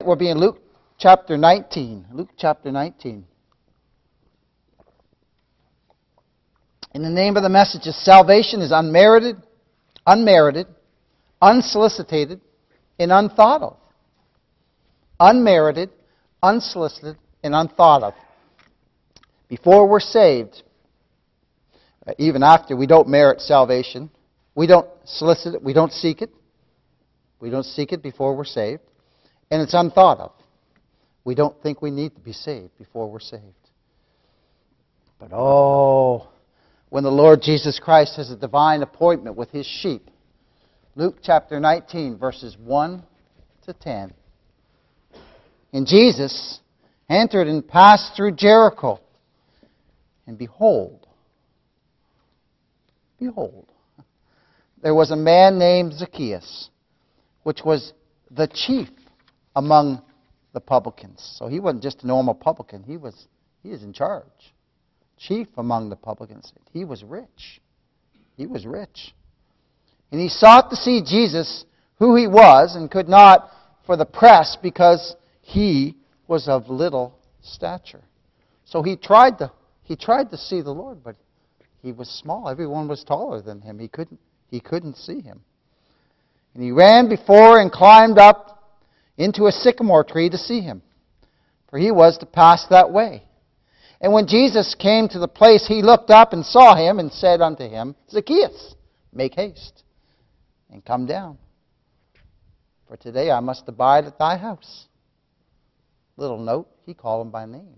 will be in Luke chapter 19. Luke chapter 19. And the name of the message is Salvation is Unmerited, Unsolicited, and Unthought of. Unmerited, unsolicited, and unthought of. Before we're saved, even after, we don't merit salvation. We don't solicit it. We don't seek it. We don't seek it before we're saved. And it's unthought of. We don't think we need to be saved before we're saved. But when the Lord Jesus Christ has a divine appointment with His sheep. Luke chapter 19, verses 1 to 10. And Jesus entered and passed through Jericho. And behold, there was a man named Zacchaeus, which was the chief among the publicans. So he wasn't just a normal publican. He was in charge. Chief among the publicans. He was rich. He was rich. And he sought to see Jesus, who He was, and could not for the press because He was of little stature. So he tried to see the Lord, but He was small. Everyone was taller than Him. He couldn't see Him. And he ran before and climbed up into a sycamore tree to see Him, for he was to pass that way. And when Jesus came to the place, he looked up and saw him and said unto him, Zacchaeus, make haste and come down, for today I must abide at thy house. Little note, he called him by name.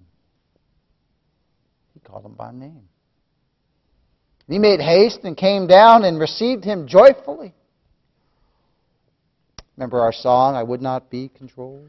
He called him by name. He made haste and came down and received him joyfully. Remember our song, I would not be controlled.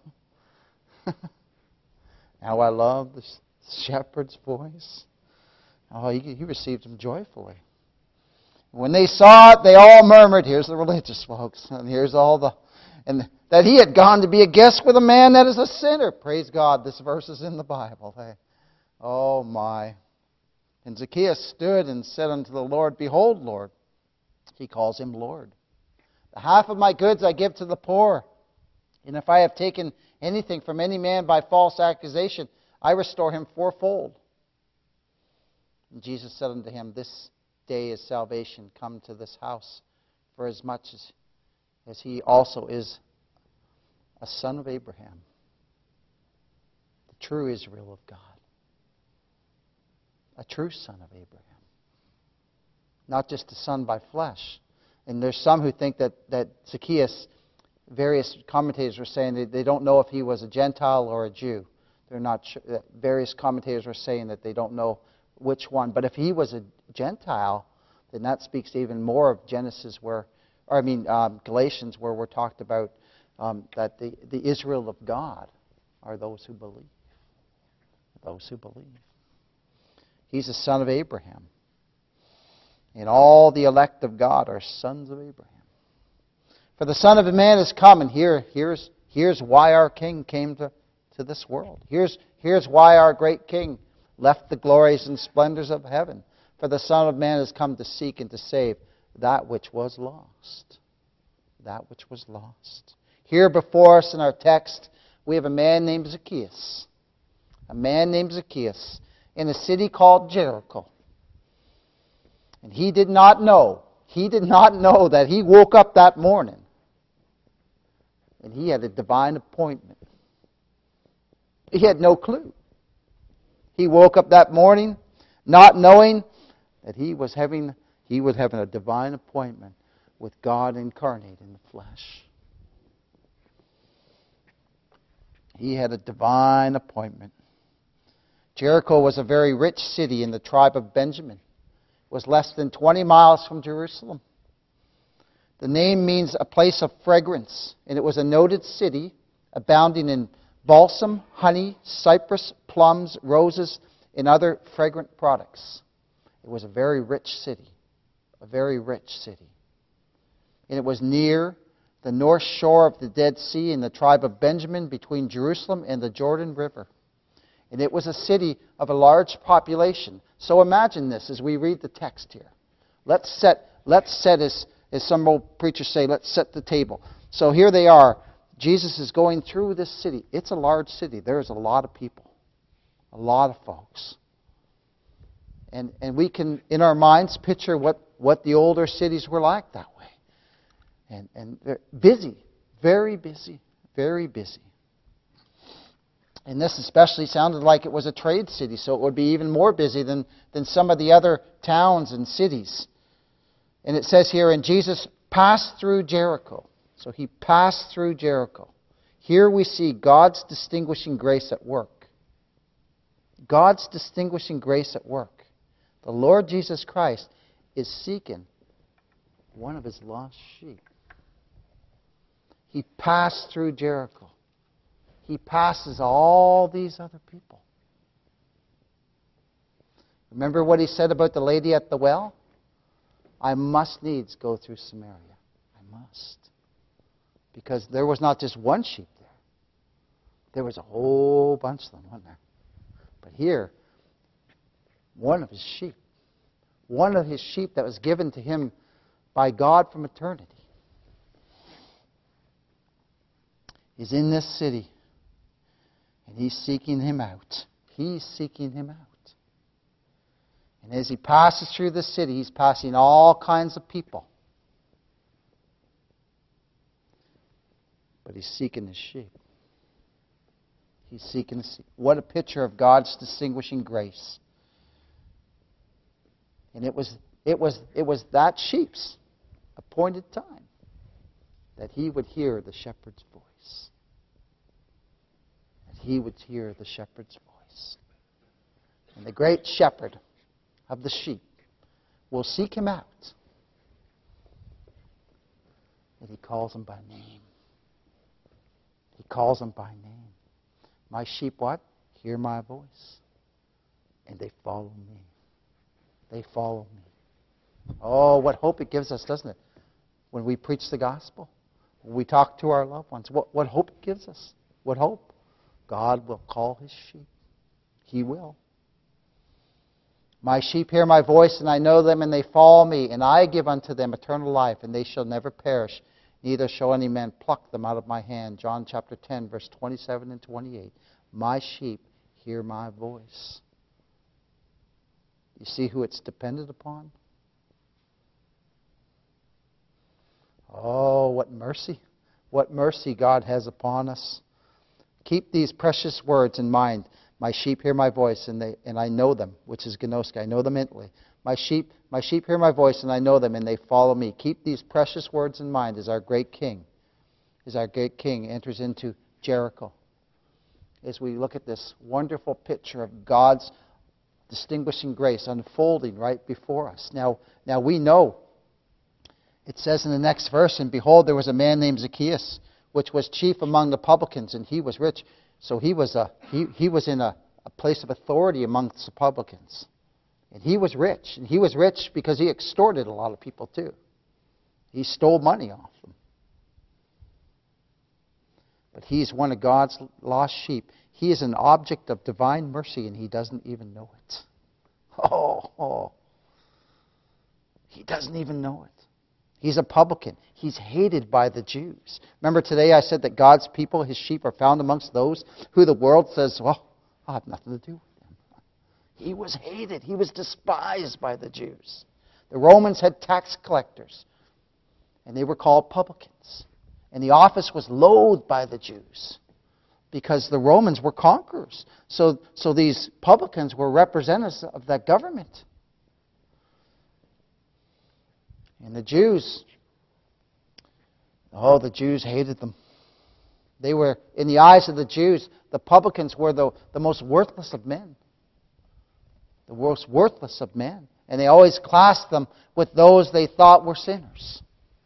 How I love the shepherd's voice. Oh, he received him joyfully. When they saw it, they all murmured, here's the religious folks, and here's and that he had gone to be a guest with a man that is a sinner. Praise God, this verse is in the Bible. Hey. Oh my. And Zacchaeus stood and said unto the Lord, Behold, Lord. He calls him Lord. The half of my goods I give to the poor. And if I have taken anything from any man by false accusation, I restore him fourfold. And Jesus said unto him, This day is salvation come to this house, for as much as he also is a son of Abraham, the true Israel of God, a true son of Abraham, not just a son by flesh. And there's some who think that Zacchaeus, various commentators were saying that they don't know if he was a Gentile or a Jew. They're not sure. Various commentators were saying that they don't know which one. But if he was a Gentile, then that speaks even more of Galatians, where we're talked about that the Israel of God are those who believe. Those who believe. He's a son of Abraham. And all the elect of God are sons of Abraham. For the Son of Man is come, and here's why our King came to this world. Here's why our great King left the glories and splendors of heaven. For the Son of Man has come to seek and to save that which was lost. That which was lost. Here before us in our text, we have a man named Zacchaeus. A man named Zacchaeus in a city called Jericho. And he did not know that he woke up that morning and he had a divine appointment. He had no clue. He woke up that morning not knowing that he was having a divine appointment with God incarnate in the flesh. He had a divine appointment. Jericho was a very rich city in the tribe of Benjamin. It was less than 20 miles from Jerusalem. The name means a place of fragrance, and it was a noted city abounding in balsam, honey, cypress, plums, roses, and other fragrant products. It was a very rich city. A very rich city. And it was near the north shore of the Dead Sea in the tribe of Benjamin between Jerusalem and the Jordan River. And it was a city of a large population. So imagine this as we read the text here. Let's set as some old preachers say, let's set the table. So here they are. Jesus is going through this city. It's a large city. There's a lot of people, a lot of folks. And we can, in our minds, picture what the older cities were like that way. And they're busy, very busy, very busy. And this especially sounded like it was a trade city, so it would be even more busy than some of the other towns and cities. And it says here, and Jesus passed through Jericho. So he passed through Jericho. Here we see God's distinguishing grace at work. God's distinguishing grace at work. The Lord Jesus Christ is seeking one of his lost sheep. He passed through Jericho. He passes all these other people. Remember what he said about the lady at the well? I must needs go through Samaria. I must. Because there was not just one sheep there. There was a whole bunch of them, wasn't there? But here, one of his sheep that was given to him by God from eternity, is in this city. And he's seeking him out. He's seeking him out. And as he passes through the city, he's passing all kinds of people. But he's seeking his sheep. He's seeking the sheep. What a picture of God's distinguishing grace. And it was that sheep's appointed time that he would hear the shepherd's voice. That he would hear the shepherd's voice. And the great shepherd of the sheep will seek him out. And he calls him by name. He calls them by name. My sheep what? Hear my voice. And they follow me. They follow me. Oh, what hope it gives us, doesn't it? When we preach the gospel. When we talk to our loved ones. What hope it gives us. What hope? God will call his sheep. He will. My sheep hear my voice, and I know them, and they follow me. And I give unto them eternal life, and they shall never perish. Neither shall any man pluck them out of my hand. John chapter 10, verse 27 and 28. My sheep hear my voice. You see who it's dependent upon? Oh, what mercy. What mercy God has upon us. Keep these precious words in mind. My sheep hear my voice, and I know them, which is gnoski. I know them intimately. My sheep hear my voice, and I know them, and they follow me. Keep these precious words in mind as our great king enters into Jericho. As we look at this wonderful picture of God's distinguishing grace unfolding right before us. Now we know, it says in the next verse, and behold, there was a man named Zacchaeus, which was chief among the publicans, and he was rich. So he was in a place of authority amongst the publicans. And he was rich. And he was rich because he extorted a lot of people too. He stole money off them. But he's one of God's lost sheep. He is an object of divine mercy, and he doesn't even know it. Oh. He doesn't even know it. He's a publican. He's hated by the Jews. Remember today I said that God's people, his sheep, are found amongst those who the world says, well, I have nothing to do with them. He was hated. He was despised by the Jews. The Romans had tax collectors, and they were called publicans. And the office was loathed by the Jews because the Romans were conquerors. So these publicans were representatives of that government. And the Jews hated them. They were, in the eyes of the Jews, the publicans were the most worthless of men. The most worthless of men. And they always classed them with those they thought were sinners.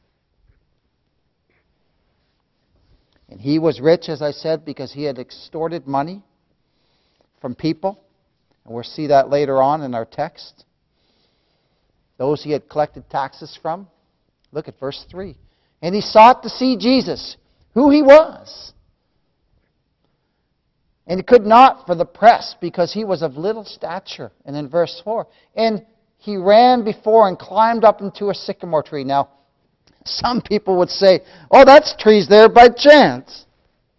And he was rich, as I said, because he had extorted money from people. And we'll see that later on in our text. Those he had collected taxes from. Look at verse 3. And he sought to see Jesus, who he was. And he could not for the press, because he was of little stature. And in verse 4, and he ran before and climbed up into a sycamore tree. Now, some people would say, oh, that's trees there by chance.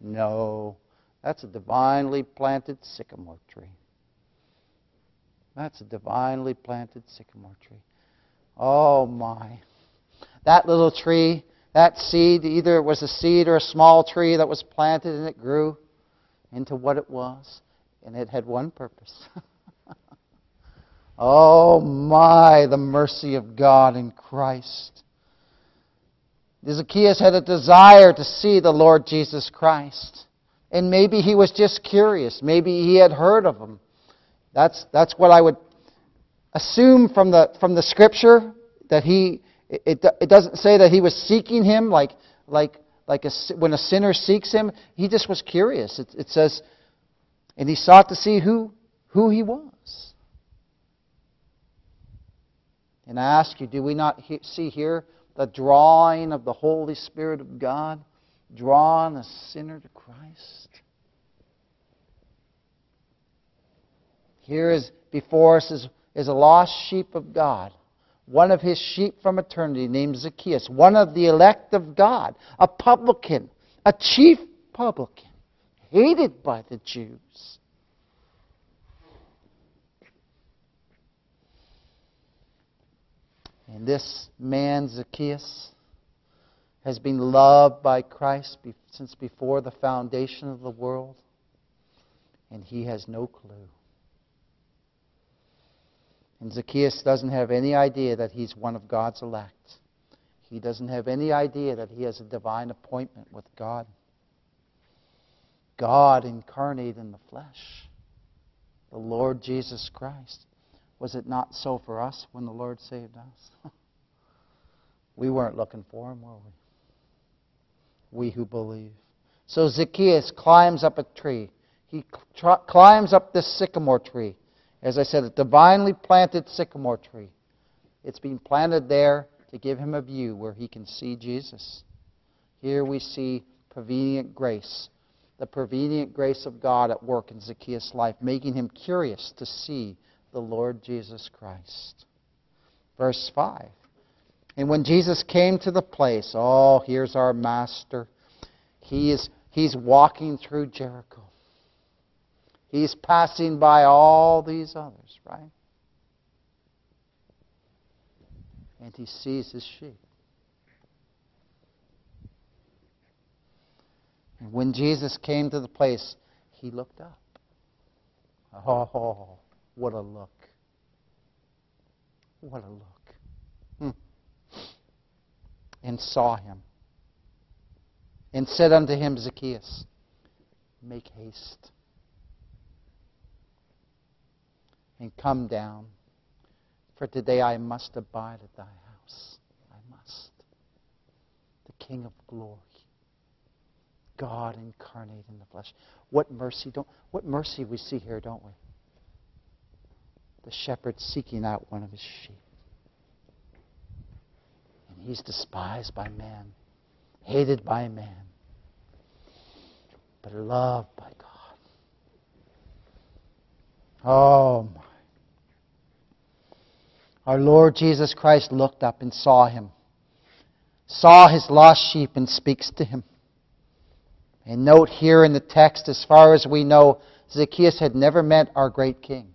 No, that's a divinely planted sycamore tree. That's a divinely planted sycamore tree. Oh my. That little tree, that seed, either it was a seed or a small tree that was planted and it grew into what it was. And it had one purpose. Oh my, the mercy of God in Christ. Zacchaeus had a desire to see the Lord Jesus Christ. And maybe he was just curious. Maybe he had heard of Him. That's what I would assume from the Scripture, that it doesn't say that he was seeking Him like when a sinner seeks Him. He just was curious. It says, and he sought to see who He was. And I ask you, do we not see here the drawing of the Holy Spirit of God, drawing a sinner to Christ? Here is before us is a lost sheep of God, one of His sheep from eternity named Zacchaeus, one of the elect of God, a publican, a chief publican, hated by the Jews. And this man, Zacchaeus, has been loved by Christ since before the foundation of the world, and he has no clue. And Zacchaeus doesn't have any idea that he's one of God's elect. He doesn't have any idea that he has a divine appointment with God. God incarnate in the flesh. The Lord Jesus Christ. Was it not so for us when the Lord saved us? We weren't looking for Him, were we? We who believe. So Zacchaeus climbs up a tree. He climbs up this sycamore tree. As I said, a divinely planted sycamore tree. It's been planted there to give him a view where he can see Jesus. Here we see prevenient grace. The prevenient grace of God at work in Zacchaeus' life, making him curious to see the Lord Jesus Christ. Verse 5. And when Jesus came to the place, here's our Master. He's walking through Jericho. He's passing by all these others, right? And he sees his sheep. And when Jesus came to the place, he looked up. Oh, what a look. What a look. And saw him. And said unto him, Zacchaeus, make haste. And come down, for today I must abide at thy house. I must. The King of glory, God incarnate in the flesh. What mercy we see here, don't we? The shepherd seeking out one of his sheep. And he's despised by man, hated by man, but loved by God. Oh my. Our Lord Jesus Christ looked up and saw him. Saw his lost sheep and speaks to him. And note here in the text, as far as we know, Zacchaeus had never met our great King.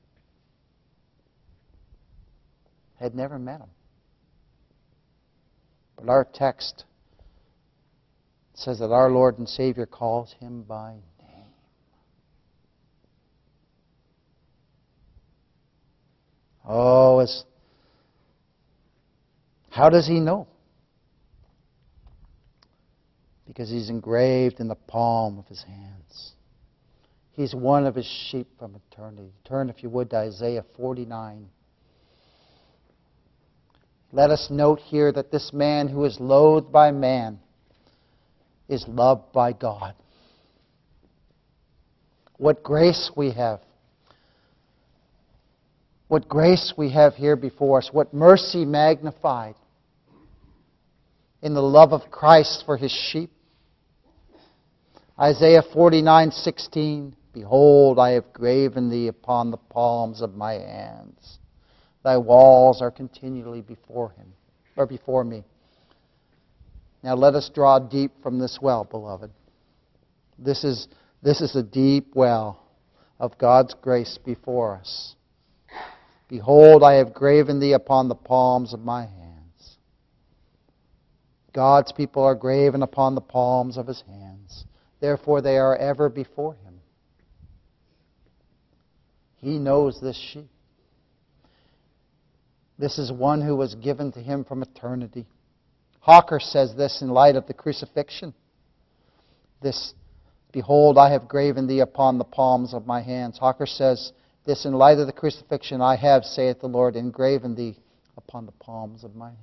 Had never met him. But our text says that our Lord and Savior calls him by name. How does he know? Because he's engraved in the palm of his hands. He's one of his sheep from eternity. Turn, if you would, to Isaiah 49. Let us note here that this man who is loathed by man is loved by God. What grace we have. What grace we have here before us. What mercy magnified in the love of Christ for His sheep. Isaiah 49:16. Behold, I have graven thee upon the palms of my hands. Thy walls are continually before me. Now let us draw deep from this well, beloved. This is a deep well of God's grace before us. Behold, I have graven thee upon the palms of my hands. God's people are graven upon the palms of His hands. Therefore they are ever before Him. He knows this sheep. This is one who was given to Him from eternity. Hawker says this in light of the crucifixion. This, behold, I have graven thee upon the palms of my hands. Hawker says this in light of the crucifixion. I have, saith the Lord, engraven thee upon the palms of my hands.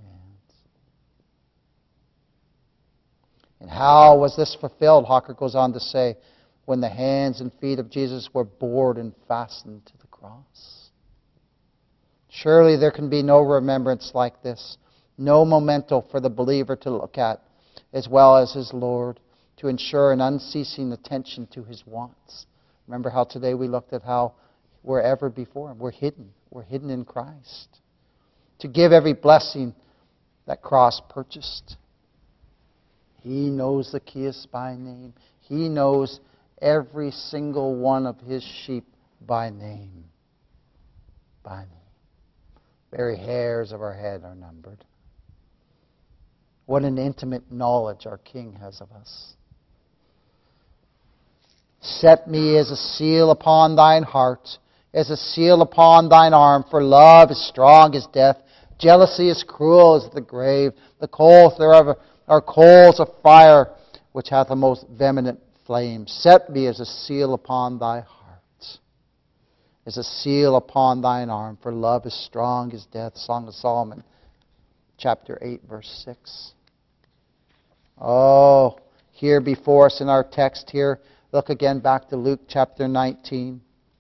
And how was this fulfilled? Hawker goes on to say, when the hands and feet of Jesus were bored and fastened to the cross. Surely there can be no remembrance like this, no memento for the believer to look at, as well as his Lord, to ensure an unceasing attention to His wants. Remember how today we looked at how we're ever before Him. We're hidden. We're hidden in Christ. To give every blessing that cross purchased. He knows Zacchaeus by name. He knows every single one of His sheep by name. By name. Very hairs of our head are numbered. What an intimate knowledge our King has of us. Set me as a seal upon thine heart, as a seal upon thine arm, for love is strong as death, jealousy is cruel as the grave. The coals thereof are coals of fire, which hath a most vehement flame. Set me as a seal upon thy heart, as a seal upon thine arm, for love is strong as death. Song of Solomon, chapter 8, verse 6. Oh, here before us in our text here, look again back to Luke chapter 19.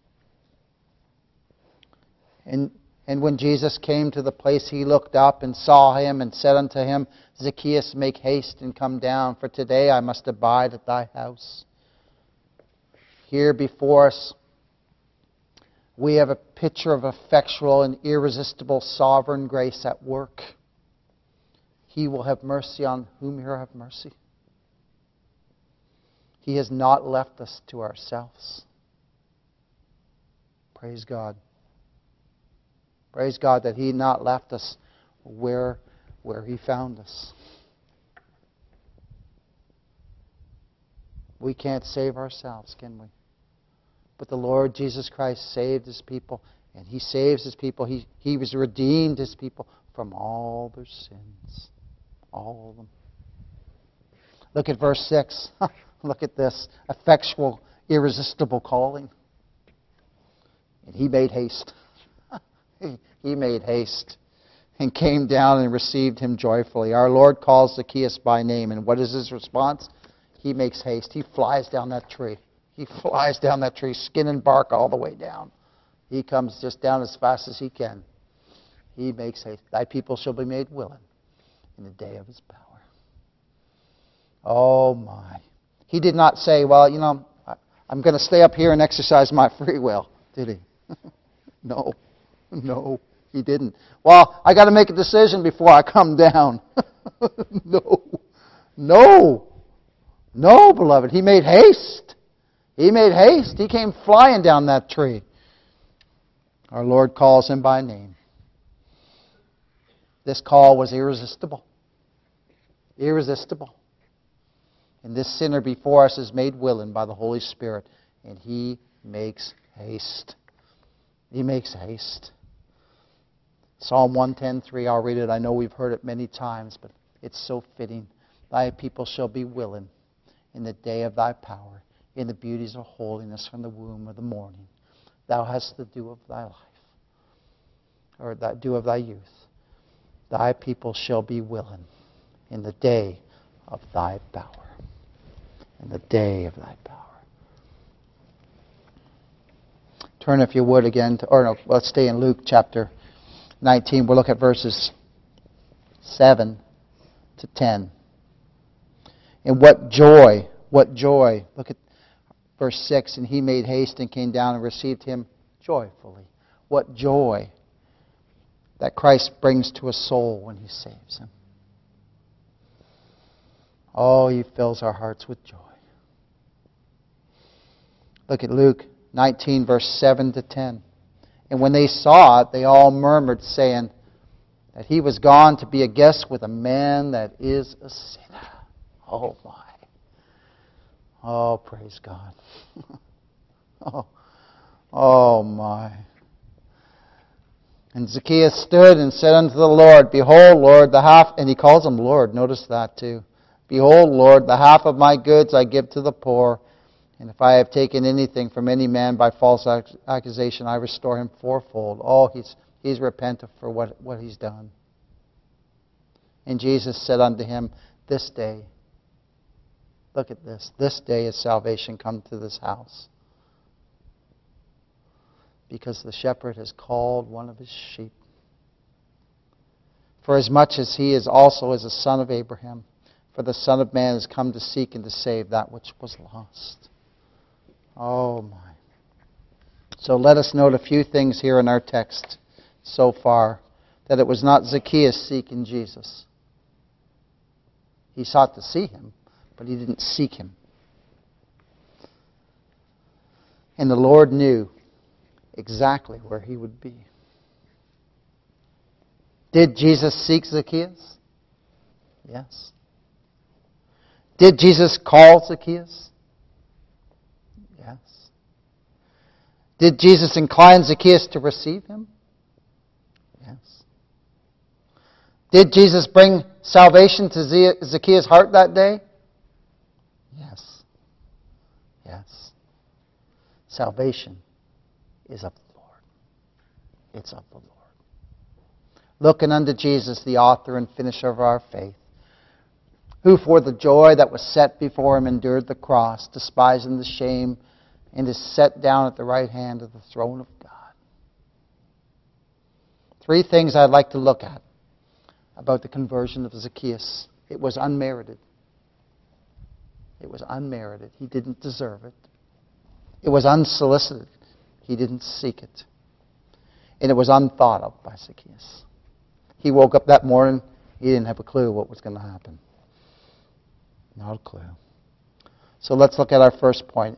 And when Jesus came to the place, He looked up and saw him and said unto him, Zacchaeus, make haste and come down, for today I must abide at thy house. Here before us, we have a picture of effectual and irresistible sovereign grace at work. He will have mercy on whom He will have mercy. He has not left us to ourselves. Praise God. Praise God that He not left us where He found us. We can't save ourselves, can we? But the Lord Jesus Christ saved His people, and He saves His people. He was redeemed His people from all their sins. All of them. Look at verse 6. Look at this. Effectual, irresistible calling. And He made haste. He made haste and came down and received him joyfully. Our Lord calls Zacchaeus by name, and what is his response? He makes haste. He flies down that tree. He flies down that tree, skin and bark all the way down. He comes just down as fast as he can. He makes haste. Thy people shall be made willing in the day of His power. Oh my. He did not say, well, I'm going to stay up here and exercise my free will, did He? No, He didn't. Well, I got to make a decision before I come down. No, beloved. He made haste. He made haste. He came flying down that tree. Our Lord calls him by name. This call was irresistible. Irresistible. And this sinner before us is made willing by the Holy Spirit. And He makes haste. He makes haste. Psalm 110:3, I'll read it. I know we've heard it many times, but it's so fitting. Thy people shall be willing in the day of Thy power, in the beauties of holiness from the womb of the morning. Thou hast the dew of Thy life, or the dew of Thy youth. Thy people shall be willing in the day of Thy power. In the day of Thy power. Turn, if you would, again let's stay in Luke chapter 19. We'll look at verses 7 to 10. And what joy. Look at verse 6. And he made haste and came down and received him joyfully. What joy that Christ brings to a soul when He saves him. Oh, He fills our hearts with joy. Look at Luke 19, verse 7 to 10. And when they saw it, they all murmured, saying that he was gone to be a guest with a man that is a sinner. Oh, my. Oh, praise God. Oh, my. And Zacchaeus stood and said unto the Lord, Behold, Lord, the half... And he calls him Lord. Notice that too. Behold, Lord, the half of my goods I give to the poor. And if I have taken anything from any man by false accusation, I restore him fourfold. Oh, he's repentant for what he's done. And Jesus said unto him, This day, look at this day is salvation come to this house. Because the shepherd has called one of his sheep. For as much as he is also as a son of Abraham, for the Son of Man has come to seek and to save that which was lost. Oh my. So let us note a few things here in our text so far. That it was not Zacchaeus seeking Jesus. He sought to see him, but he didn't seek him. And the Lord knew exactly where he would be. Did Jesus seek Zacchaeus? Yes. Did Jesus call Zacchaeus? Yes. Did Jesus incline Zacchaeus to receive him? Yes. Did Jesus bring salvation to Zacchaeus' heart that day? Yes. Yes. Salvation is of the Lord. It's of the Lord. Looking unto Jesus, the author and finisher of our faith, who for the joy that was set before him endured the cross, despising the shame, and is set down at the right hand of the throne of God. Three things I'd like to look at about the conversion of Zacchaeus. It was unmerited. It was unmerited. He didn't deserve it. It was unsolicited. He didn't seek it. And it was unthought of by Zacchaeus. He woke up that morning, he didn't have a clue what was going to happen. Not a clue. So let's look at our first point.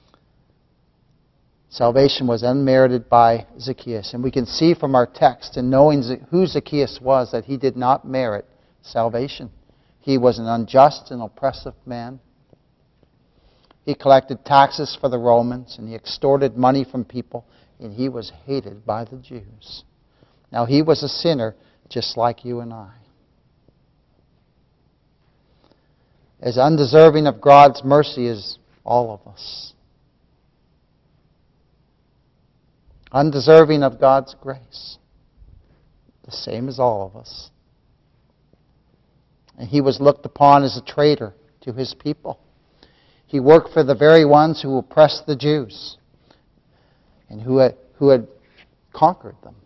Salvation was unmerited by Zacchaeus. And we can see from our text, and knowing who Zacchaeus was, that he did not merit salvation. He was an unjust and oppressive man. He collected taxes for the Romans, and he extorted money from people, and he was hated by the Jews. Now, he was a sinner just like you and I. As undeserving of God's mercy as all of us. Undeserving of God's grace. The same as all of us. And he was looked upon as a traitor to his people. He worked for the very ones who oppressed the Jews and who had conquered them.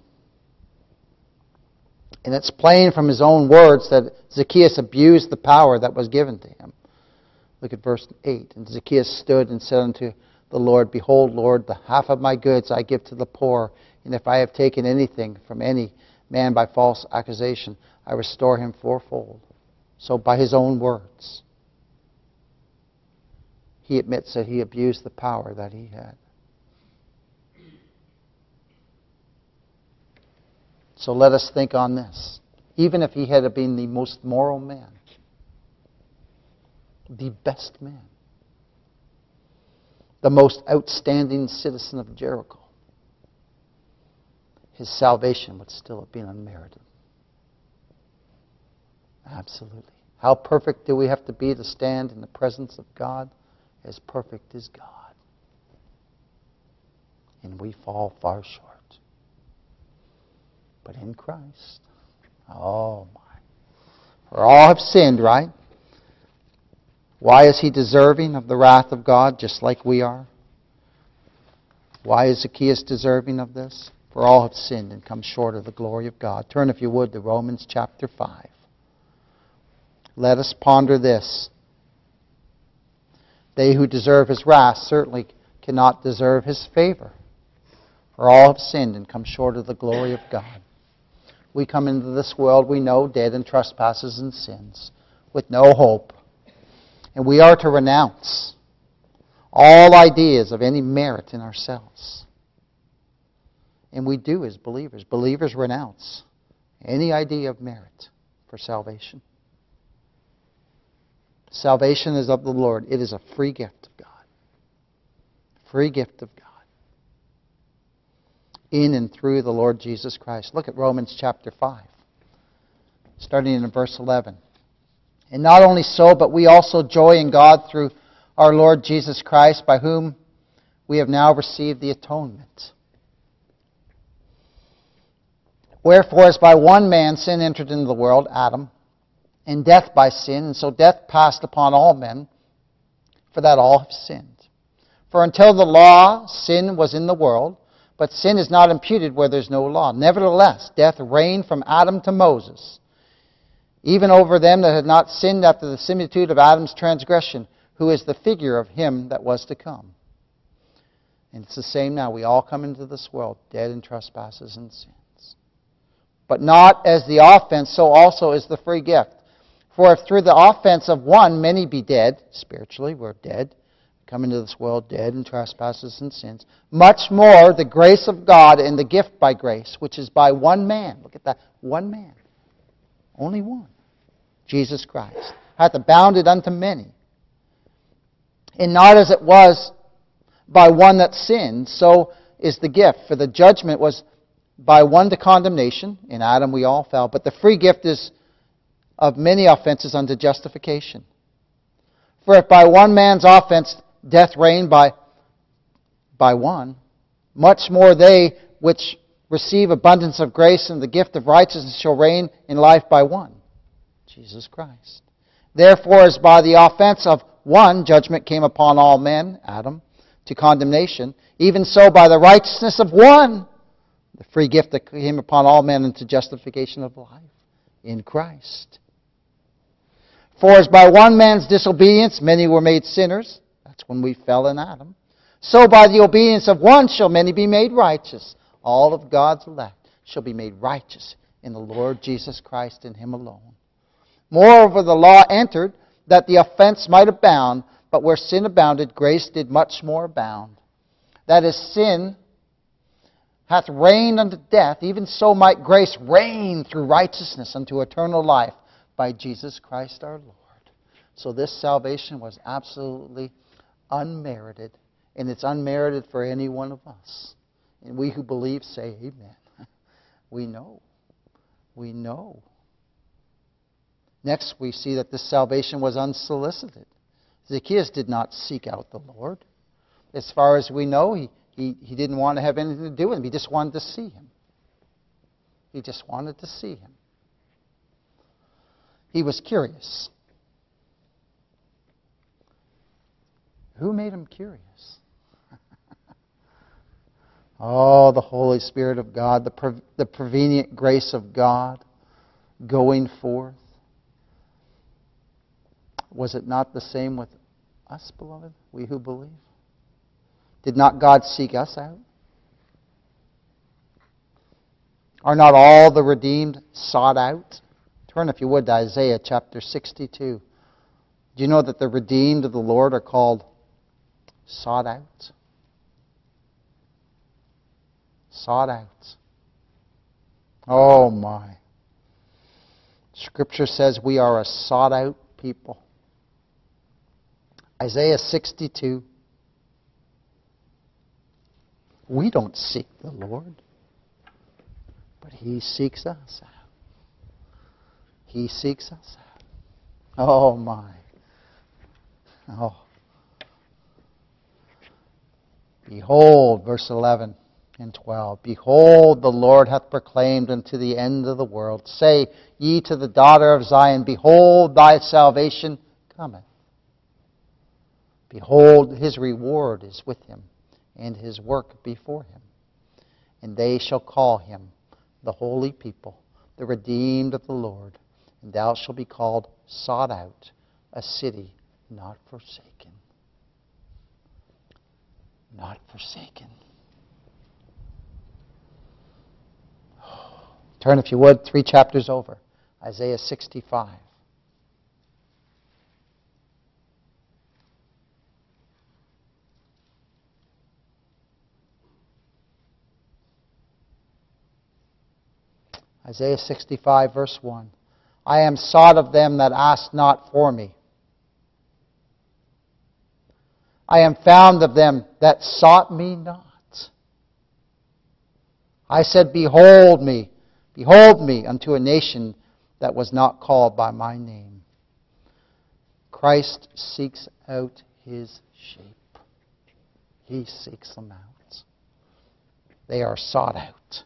And it's plain from his own words that Zacchaeus abused the power that was given to him. Look at verse 8. And Zacchaeus stood and said unto the Lord, Behold, Lord, the half of my goods I give to the poor, and if I have taken anything from any man by false accusation, I restore him fourfold. So by his own words, he admits that he abused the power that he had. So let us think on this. Even if he had been the most moral man, the best man, the most outstanding citizen of Jericho, his salvation would still have been unmerited. Absolutely. How perfect do we have to be to stand in the presence of God? As perfect as God. And we fall far short. But in Christ, oh my. For all have sinned, right? Why is he deserving of the wrath of God, just like we are? Why is Zacchaeus deserving of this? For all have sinned and come short of the glory of God. Turn, if you would, to Romans chapter 5. Let us ponder this. They who deserve his wrath certainly cannot deserve his favor. For all have sinned and come short of the glory of God. We come into this world, we know, dead in trespasses and sins, with no hope. And we are to renounce all ideas of any merit in ourselves. And we do as believers. Believers renounce any idea of merit for salvation. Salvation is of the Lord. It is a free gift of God. Free gift of God. In and through the Lord Jesus Christ. Look at Romans chapter 5, starting in verse 11. And not only so, but we also joy in God through our Lord Jesus Christ, by whom we have now received the atonement. Wherefore, as by one man sin entered into the world, Adam, and death by sin, and so death passed upon all men, for that all have sinned. For until the law, sin was in the world, but sin is not imputed where there is no law. Nevertheless, death reigned from Adam to Moses, even over them that had not sinned after the similitude of Adam's transgression, who is the figure of him that was to come. And it's the same now. We all come into this world dead in trespasses and sins. But not as the offense, so also is the free gift. For if through the offense of one many be dead, spiritually we're dead, come into this world dead in trespasses and sins, much more the grace of God and the gift by grace, which is by one man. Look at that. One man. Only one. Jesus Christ. Hath abounded unto many. And not as it was by one that sinned, so is the gift. For the judgment was by one to condemnation. In Adam we all fell. But the free gift is of many offenses unto justification. For if by one man's offense death reigned by one, much more they which receive abundance of grace and the gift of righteousness shall reign in life by one, Jesus Christ. Therefore, as by the offense of one judgment came upon all men, Adam, to condemnation, even so by the righteousness of one, the free gift that came upon all men unto justification of life in Christ. For as by one man's disobedience many were made sinners, that's when we fell in Adam, so by the obedience of one shall many be made righteous. All of God's elect shall be made righteous in the Lord Jesus Christ and Him alone. Moreover, the law entered that the offense might abound, but where sin abounded, grace did much more abound. That is, sin hath reigned unto death, even so might grace reign through righteousness unto eternal life by Jesus Christ our Lord. So this salvation was absolutely unmerited, and it's unmerited for any one of us. And we who believe say, amen. We know. We know. Next, we see that this salvation was unsolicited. Zacchaeus did not seek out the Lord. As far as we know, he didn't want to have anything to do with him. He just wanted to see him. He just wanted to see him. He was curious. Who made him curious? Oh, the Holy Spirit of God, the prevenient grace of God going forth. Was it not the same with us, beloved, we who believe? Did not God seek us out? Are not all the redeemed sought out? Turn, if you would, to Isaiah chapter 62. Do you know that the redeemed of the Lord are called sought out? Sought out. Oh my. Scripture says we are a sought out people. Isaiah 62. We don't seek the Lord, but He seeks us out. He seeks us out. Oh my. Oh. Behold, verse 11 and 12. Behold, the Lord hath proclaimed unto the end of the world. Say ye to the daughter of Zion, behold, thy salvation cometh. Behold, His reward is with Him, and His work before Him. And they shall call Him the holy people, the redeemed of the Lord. And thou shalt be called sought out, a city not forsaken. Not forsaken. Turn, if you would, 3 chapters over. Isaiah 65. Isaiah 65, verse 1. I am sought of them that ask not for me. I am found of them that sought me not. I said, behold me unto a nation that was not called by my name. Christ seeks out His sheep. He seeks them out. They are sought out.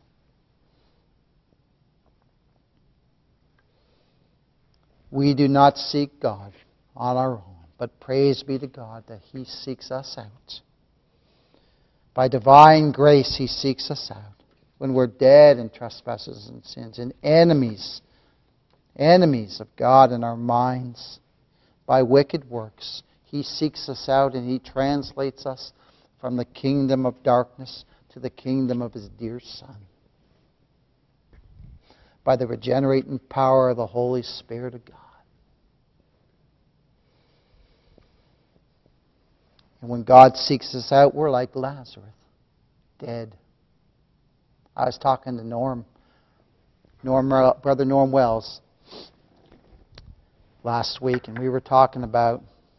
We do not seek God on our own, but praise be to God that He seeks us out. By divine grace, He seeks us out. When we're dead in trespasses and sins and enemies of God in our minds by wicked works, He seeks us out and He translates us from the kingdom of darkness to the kingdom of His dear Son. By the regenerating power of the Holy Spirit of God. And when God seeks us out, we're like Lazarus, dead. I was talking to Brother Norm Wells, last week, and we were talking about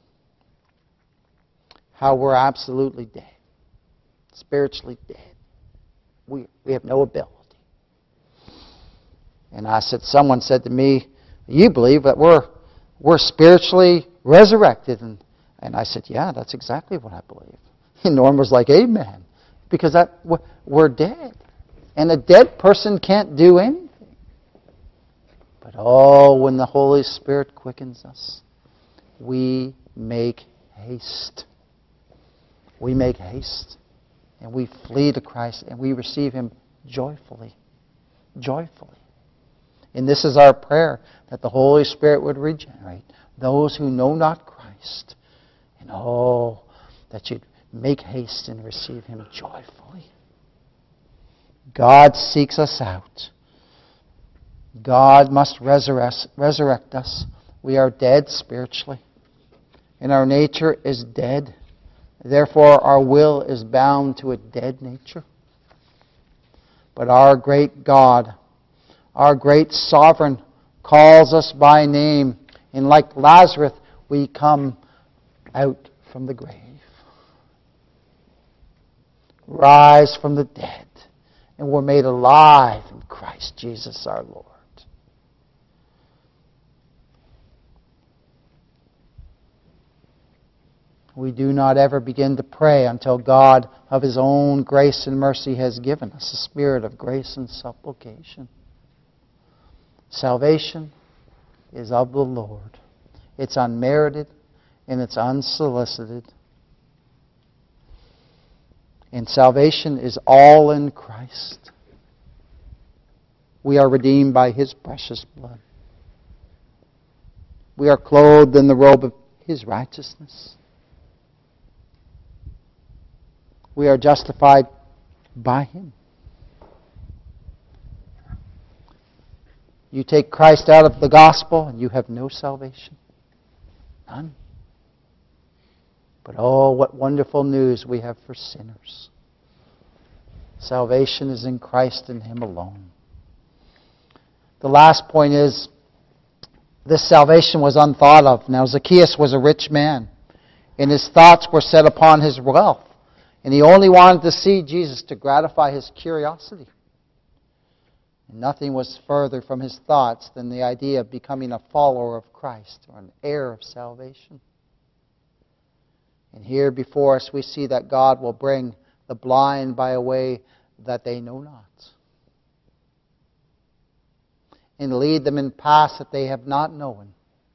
how we're absolutely dead, spiritually dead. We have no ability. And I said, someone said to me, you believe that we're spiritually resurrected? And I said, yeah, that's exactly what I believe. And Norm was like, amen. Because we're dead. And a dead person can't do anything. But when the Holy Spirit quickens us, we make haste. We make haste. And we flee to Christ and we receive Him joyfully. Joyfully. And this is our prayer, that the Holy Spirit would regenerate those who know not Christ. And that you'd make haste and receive Him joyfully. God seeks us out. God must resurrect us. We are dead spiritually. And our nature is dead. Therefore, our will is bound to a dead nature. But our great God, our great sovereign, calls us by name. And like Lazarus, we come out from the grave. Rise from the dead. And we're made alive in Christ Jesus our Lord. We do not ever begin to pray until God of His own grace and mercy has given us a spirit of grace and supplication. Salvation is of the Lord. It's unmerited and it's unsolicited. And salvation is all in Christ. We are redeemed by His precious blood. We are clothed in the robe of His righteousness. We are justified by Him. You take Christ out of the gospel and you have no salvation. None. But what wonderful news we have for sinners. Salvation is in Christ and Him alone. The last point is, this salvation was unthought of. Now Zacchaeus was a rich man, and his thoughts were set upon his wealth. And he only wanted to see Jesus to gratify his curiosity. And nothing was further from his thoughts than the idea of becoming a follower of Christ or an heir of salvation. And here before us we see that God will bring the blind by a way that they know not. And lead them in paths that they have not known.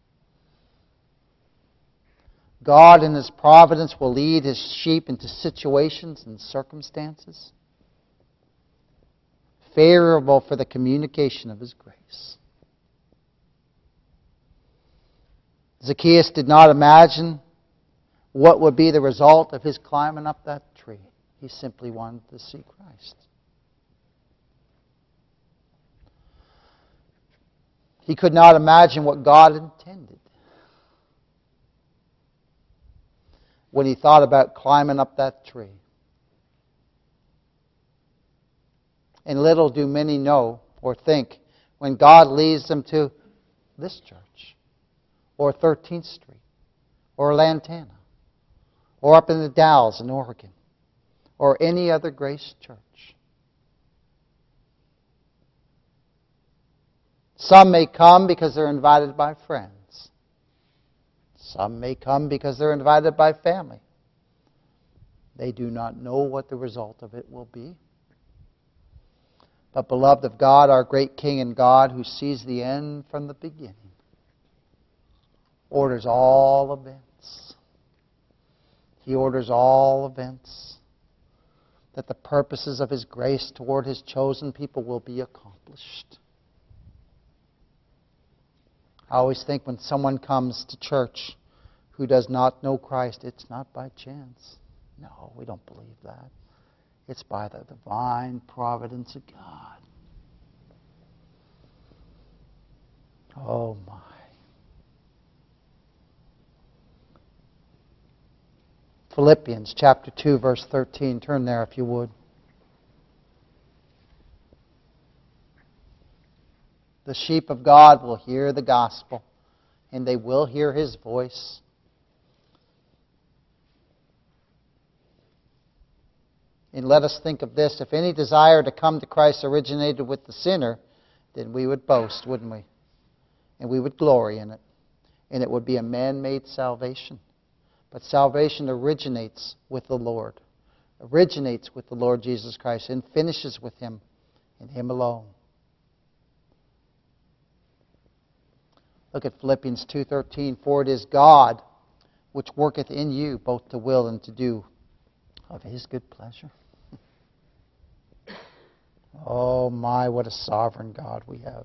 God in His providence will lead His sheep into situations and circumstances favorable for the communication of His grace. Zacchaeus did not imagine what would be the result of his climbing up that tree. He simply wanted to see Christ. He could not imagine what God intended when he thought about climbing up that tree. And little do many know or think when God leads them to this church, or 13th Street, or Lantana, or up in the Dalles in Oregon, or any other Grace church. Some may come because they're invited by friends. Some may come because they're invited by family. They do not know what the result of it will be. But beloved of God, our great King and God, who sees the end from the beginning, orders all events. He orders all events, that the purposes of His grace toward His chosen people will be accomplished. I always think when someone comes to church who does not know Christ, it's not by chance. No, we don't believe that. It's by the divine providence of God. Oh my. Philippians chapter 2, verse 13. Turn there if you would. The sheep of God will hear the gospel, and they will hear His voice. And let us think of this. If any desire to come to Christ originated with the sinner, then we would boast, wouldn't we? And we would glory in it. And it would be a man-made salvation. But salvation originates with the Lord. Originates with the Lord Jesus Christ and finishes with Him and Him alone. Look at Philippians 2:13. For it is God which worketh in you both to will and to do of His good pleasure. Oh my, what a sovereign God we have.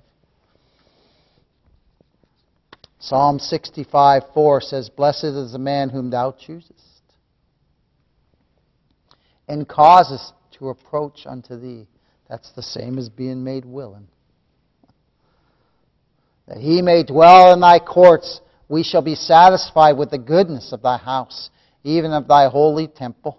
Psalm 65:4 says, Blessed is the man whom thou choosest, and causest to approach unto thee. That's the same as being made willing. That he may dwell in thy courts, we shall be satisfied with the goodness of thy house, even of thy holy temple.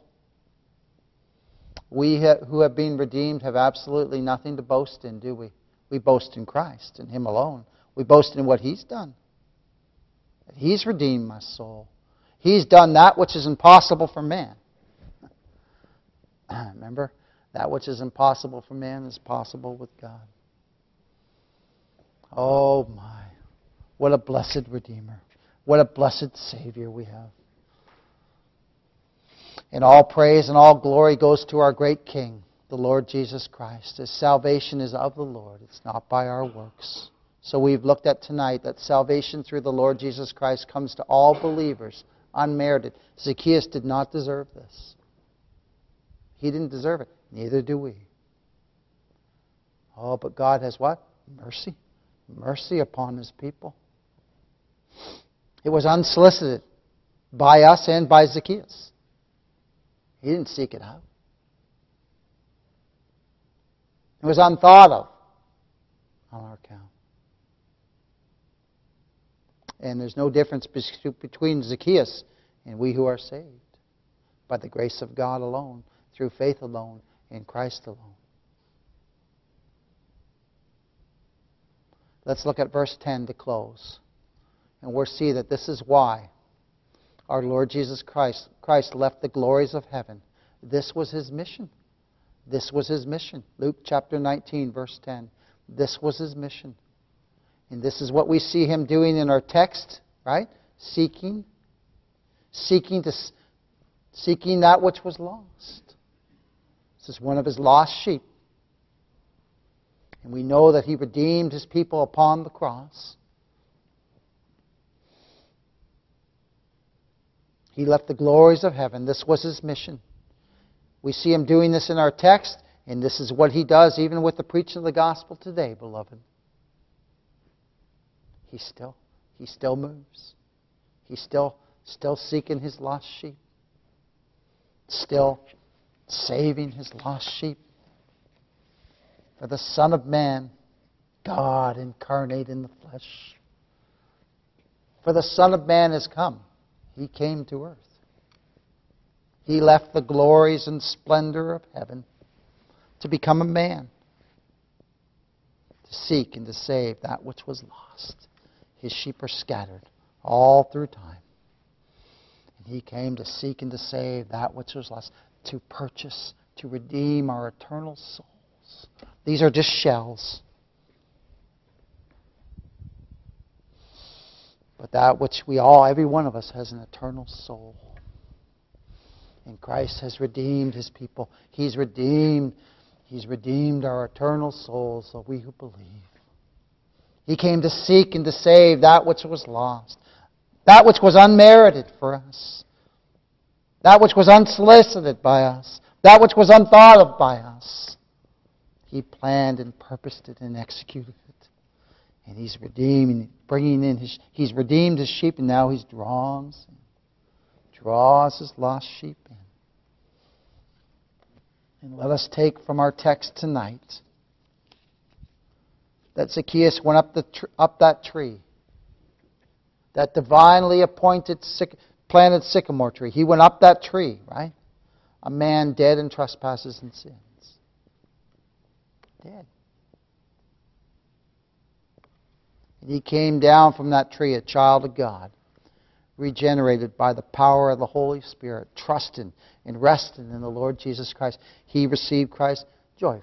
We who have been redeemed have absolutely nothing to boast in, do we? We boast in Christ, in Him alone. We boast in what He's done. He's redeemed my soul. He's done that which is impossible for man. Remember, that which is impossible for man is possible with God. Oh my, what a blessed Redeemer. What a blessed Savior we have. And all praise and all glory goes to our great King, the Lord Jesus Christ. His salvation is of the Lord. It's not by our works. So we've looked at tonight that salvation through the Lord Jesus Christ comes to all believers, unmerited. Zacchaeus did not deserve this. He didn't deserve it. Neither do we. Oh, but God has what? Mercy. Mercy upon His people. It was unsolicited by us and by Zacchaeus. He didn't seek it out. It was unthought of on our account. And there's no difference between Zacchaeus and we who are saved. By the grace of God alone, through faith alone, in Christ alone. Let's look at verse 10 to close. And we'll see that this is why our Lord Jesus Christ left the glories of heaven. This was His mission. This was His mission. Luke chapter 19, verse 10. This was His mission. And this is what we see Him doing in our text, right? Seeking that which was lost. This is one of His lost sheep. And we know that He redeemed His people upon the cross. He left the glories of heaven. This was His mission. We see Him doing this in our text, and this is what He does even with the preaching of the gospel today, beloved. He still moves. He's still seeking His lost sheep. Still saving His lost sheep. For the Son of Man, God incarnate in the flesh. For the Son of Man has come. He came to earth. He left the glories and splendor of heaven to become a man. to seek and to save that which was lost. His sheep are scattered all through time. And He came to seek and to save that which was lost, to purchase, to redeem our eternal souls. These are just shells. But that which every one of us has an eternal soul. And Christ has redeemed His people. He's redeemed our eternal souls, so we who believe. He came to seek and to save that which was lost. That which was unmerited for us. That which was unsolicited by us. That which was unthought of by us. He planned and purposed it and executed it. And He's redeeming, He's redeemed His sheep, and now He's draws His lost sheep in. And let us take from our text tonight that Zacchaeus went up that tree, that divinely appointed, planted sycamore tree. He went up that tree, right? A man dead in trespasses and sins. Dead. And he came down from that tree, a child of God, regenerated by the power of the Holy Spirit, trusting and resting in the Lord Jesus Christ. He received Christ joyfully.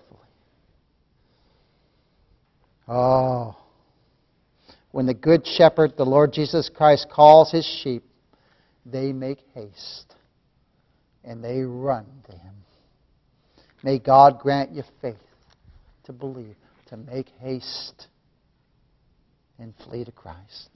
Oh, when the Good Shepherd, the Lord Jesus Christ, calls His sheep, they make haste and they run to Him. May God grant you faith to believe, to make haste and flee to Christ.